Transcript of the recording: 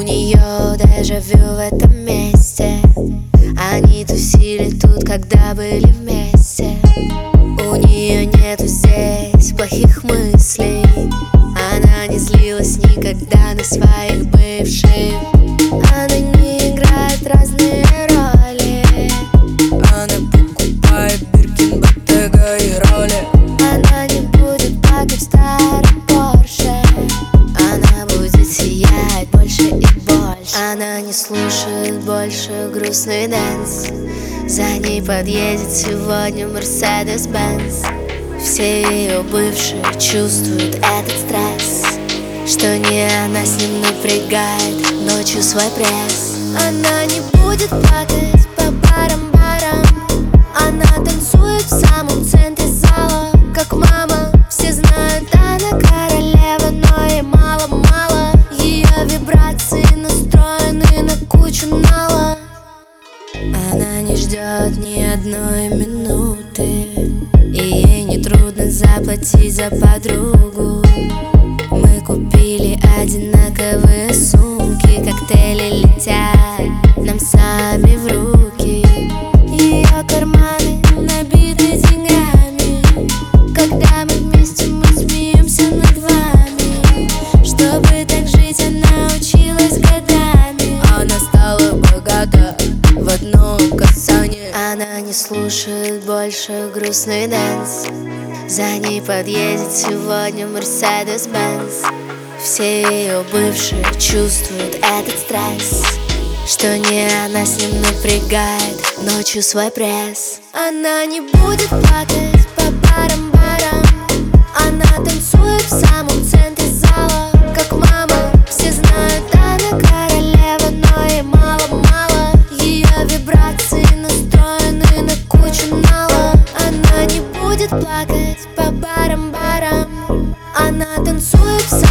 У нее дежавю в этом месте. Они тусили тут, когда были вместе. У нее нету здесь плохих мыслей. Она не злилась никогда на своих бывших. Она не играет разные роли. Она покупает Биркин, Боттега и роли. Она не будет плакать в старом Порше. Она будет сиять больше и больше. Она не слушает больше грустный дэнс. За ней подъедет сегодня Мерседес-Бенц. Все ее бывшие чувствуют этот стресс, что не она с ним напрягает ночью свой пресс. Она не будет плакать по барам-барам. Она танцует в самом центре зала, как мама. Все знают, она королева, но ей мало-мало. Ее вибрации настроены на кучу нала. Она не ждет ни одной минуты, и ей не трудно заплатить за подругу. Мы купили одинаковые сумки, коктейли летят нам сами в руки. Ее карманы набиты деньгами. Когда мы вместе, мы смеемся над вами. Чтобы так жить, она училась годами. Она стала богата в одном касании. Она не слушает больше грустный дэнс. За ней подъедет сегодня Мерседес-Бенц. Все ее бывшие чувствуют этот стресс, что не она с ним напрягает ночью свой пресс. Она не будет плакать по барам-барам. Она танцует в самом центре зала, как мама. Все знают, она королева, но ей мало-мало. Ее вибрации настроены на кучу нала. Она не будет плакать по барам-барам. Она танцует в самом